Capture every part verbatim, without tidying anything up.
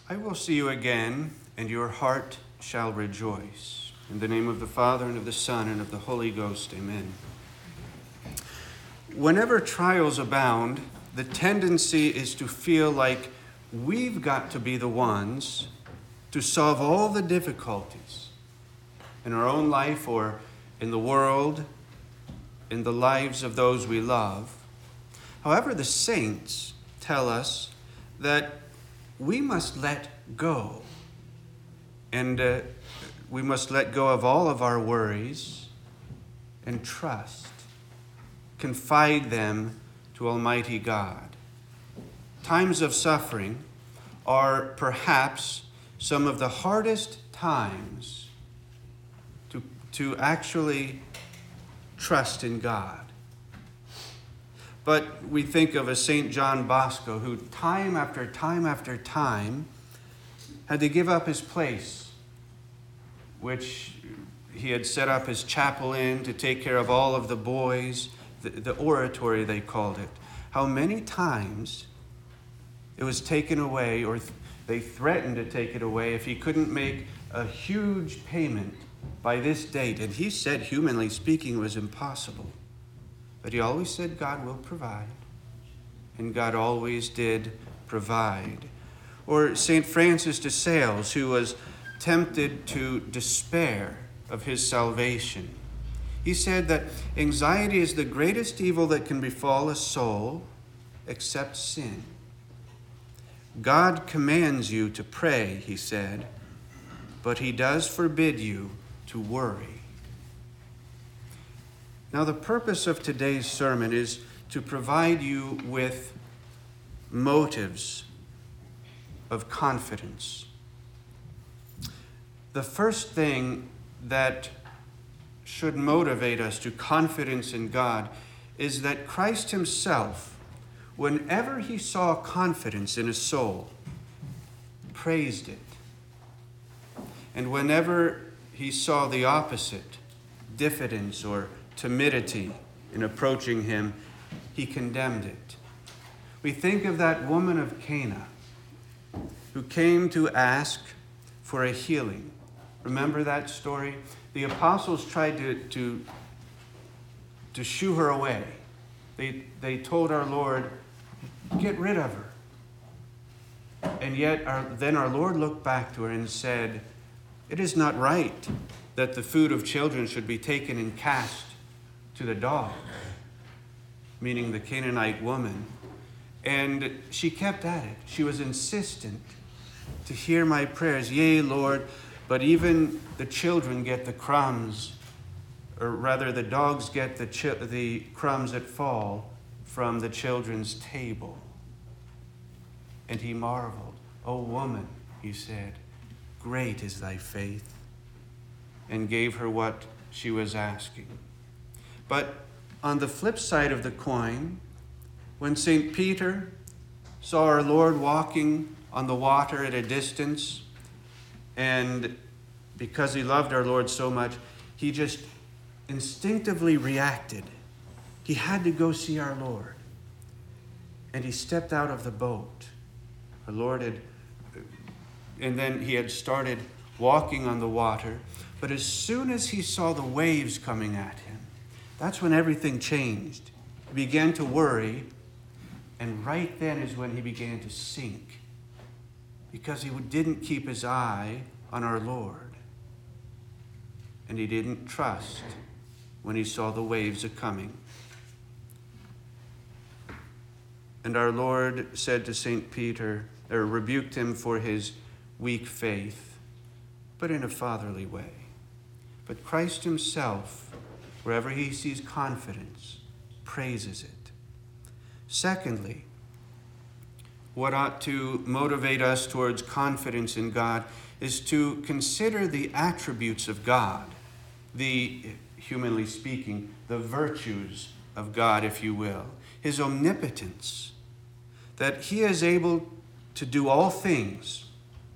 I will see you again, and your heart shall rejoice. In the name of the Father, and of the Son, and of the Holy Ghost, amen. Whenever trials abound, the tendency is to feel like we've got to be the ones to solve all the difficulties in our own life or in the world, in the lives of those we love. However, the saints tell us that we must let go. And uh, we must let go of all of our worries and trust. Confide them to Almighty God. Times of suffering are perhaps some of the hardest times to, to actually trust in God. But we think of a Saint John Bosco who time after time after time had to give up his place, which he had set up his chapel in to take care of all of the boys, the, the oratory they called it. How many times it was taken away, or th- they threatened to take it away if he couldn't make a huge payment by this date. And he said, humanly speaking, it was impossible. But he always said God will provide. And God always did provide. Or Saint Francis de Sales, who was tempted to despair of his salvation. He said that anxiety is the greatest evil that can befall a soul except sin. God commands you to pray, he said, but he does forbid you to worry. Now, the purpose of today's sermon is to provide you with motives of confidence. The first thing that should motivate us to confidence in God is that Christ himself, whenever he saw confidence in a soul, praised it. And whenever he saw the opposite, diffidence or timidity in approaching him, he condemned it. We think of that woman of Cana who came to ask for a healing. Remember that story? The apostles tried to, to, to shoo her away. They, they told our Lord, get rid of her. And yet our, then our Lord looked back to her and said, it is not right that the food of children should be taken and cast to the dogs, meaning the Canaanite woman. And she kept at it. She was insistent to hear my prayers. Yea, Lord, but even the children get the crumbs, or rather the dogs get the, chi- the crumbs that fall from the children's table. And he marveled. O woman, he said, great is thy faith, and gave her what she was asking. But on the flip side of the coin, when Saint Peter saw our Lord walking on the water at a distance, and because he loved our Lord so much, he just instinctively reacted. He had to go see our Lord. And he stepped out of the boat. Our Lord had, and then he had started walking on the water. But as soon as he saw the waves coming at him, that's when everything changed. He began to worry, and right then is when he began to sink, because he didn't keep his eye on our Lord, and he didn't trust when he saw the waves a-coming. And our Lord said to Saint Peter, or rebuked him for his weak faith, but in a fatherly way. But Christ himself, wherever he sees confidence, praises it. Secondly, what ought to motivate us towards confidence in God is to consider the attributes of God, the, humanly speaking, the virtues of God, if you will, his omnipotence, that he is able to do all things.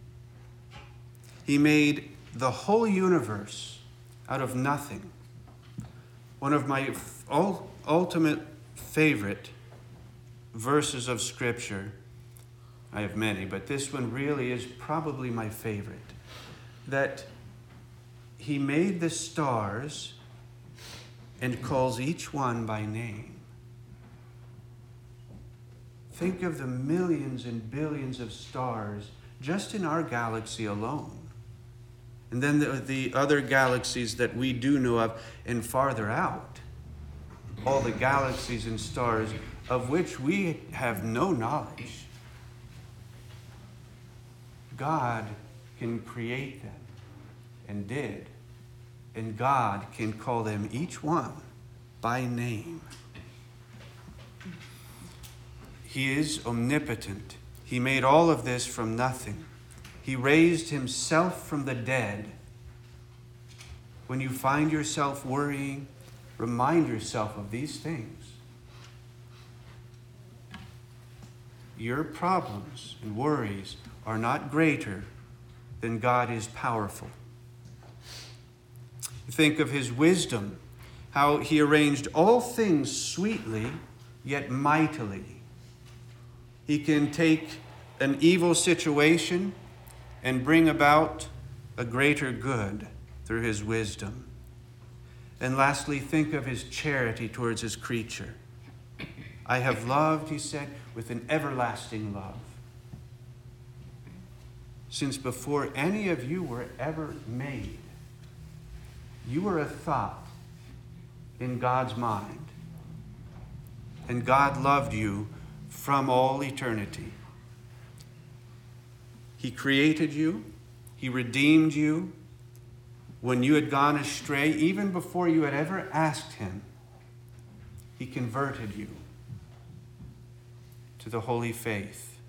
He made the whole universe out of nothing. One of my ultimate favorite verses of Scripture I have many, but this one really is probably my favorite. That he made the stars and calls each one by name. Think of the millions and billions of stars just in our galaxy alone. And then the, the other galaxies that we do know of and farther out. All the galaxies and stars of which we have no knowledge. God can create them and did. And God can call them each one by name. He is omnipotent. He made all of this from nothing. He raised himself from the dead. When you find yourself worrying, remind yourself of these things. Your problems and worries are not greater than God is powerful. Think of his wisdom, how he arranged all things sweetly, yet mightily. He can take an evil situation and bring about a greater good through his wisdom. And lastly, think of his charity towards his creature. I have loved, he said, with an everlasting love. Since before any of you were ever made, you were a thought in God's mind. And God loved you from all eternity. He created you. He redeemed you when you had gone astray, even before you had ever asked him. He converted you to the holy faith.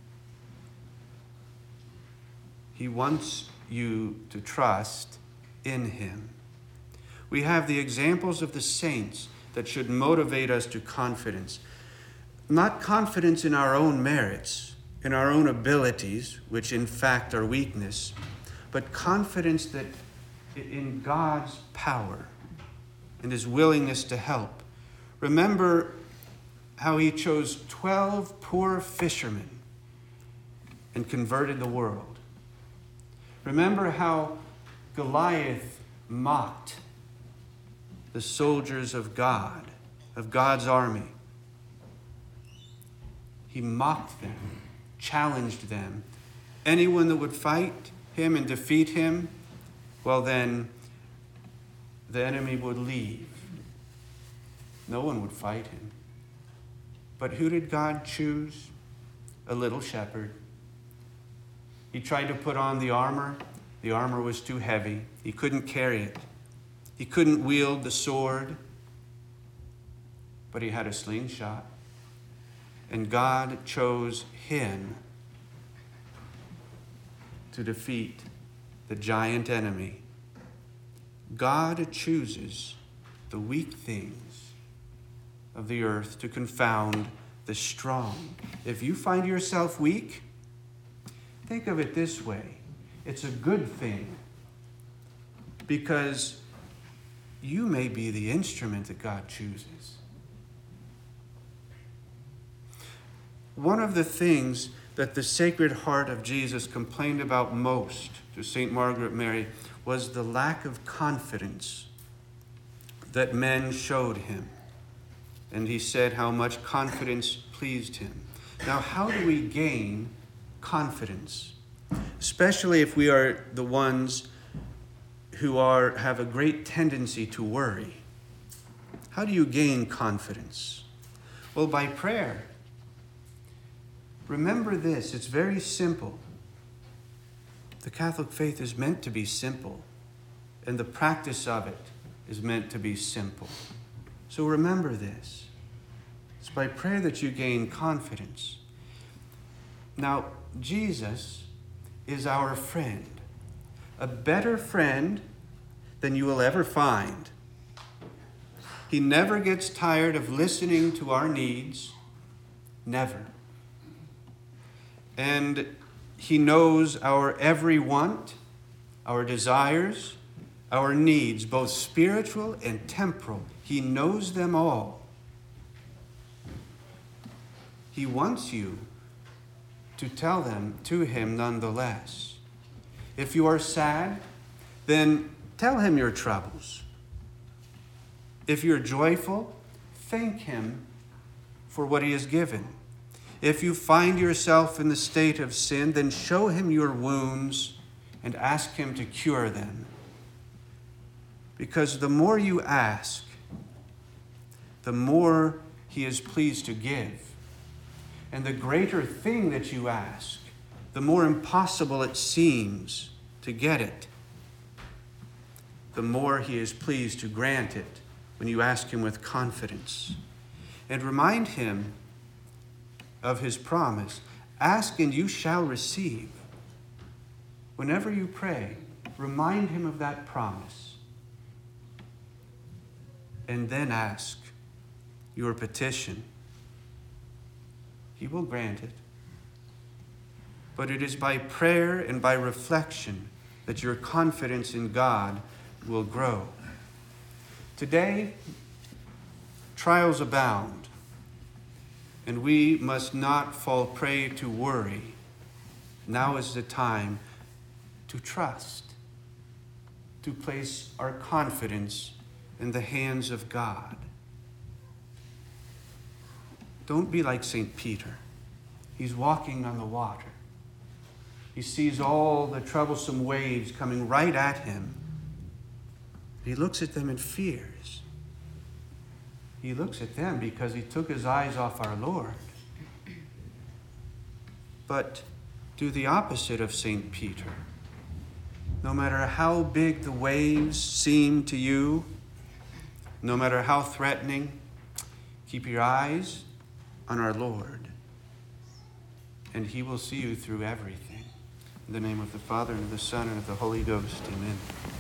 He wants you to trust in him. We have the examples of the saints that should motivate us to confidence. Not confidence in our own merits, in our own abilities, which in fact are weakness, but confidence that in God's power and his willingness to help. Remember how he chose twelve poor fishermen and converted the world. Remember how Goliath mocked the soldiers of God, of God's army. He mocked them, challenged them. Anyone that would fight him and defeat him, well then, the enemy would leave. No one would fight him. But who did God choose? A little shepherd. He tried to put on the armor. The armor was too heavy. He couldn't carry it. He couldn't wield the sword. But he had a slingshot. And God chose him to defeat the giant enemy. God chooses the weak things of the earth to confound the strong. If you find yourself weak, think of it this way. It's a good thing because you may be the instrument that God chooses. One of the things that the Sacred Heart of Jesus complained about most to Saint Margaret Mary was the lack of confidence that men showed him. And he said how much confidence pleased him. Now, how do we gain confidence? Especially if we are the ones who are have a great tendency to worry. How do you gain confidence? Well, by prayer. Remember this, it's very simple. The Catholic faith is meant to be simple, and the practice of it is meant to be simple. So remember this. It's by prayer that you gain confidence. Now, Jesus is our friend, a better friend than you will ever find. He never gets tired of listening to our needs, never. And he knows our every want, our desires, our needs, both spiritual and temporal. He knows them all. He wants you to tell them to him nonetheless. If you are sad, then tell him your troubles. If you're joyful, thank him for what he has given. If you find yourself in the state of sin, then show him your wounds and ask him to cure them. Because the more you ask, the more he is pleased to give. And the greater thing that you ask, the more impossible it seems to get it. The more he is pleased to grant it when you ask him with confidence. And remind him of his promise. Ask and you shall receive. Whenever you pray, remind him of that promise. And then ask your petition. He will grant it. But it is by prayer and by reflection that your confidence in God will grow. Today, trials abound, and we must not fall prey to worry. Now is the time to trust, to place our confidence in the hands of God. Don't be like Saint Peter. He's walking on the water. He sees all the troublesome waves coming right at him. He looks at them and fears. He looks at them because he took his eyes off our Lord. But do the opposite of Saint Peter. No matter how big the waves seem to you, no matter how threatening, keep your eyes on our Lord, and he will see you through everything. In the name of the Father, and of the Son, and of the Holy Ghost, amen.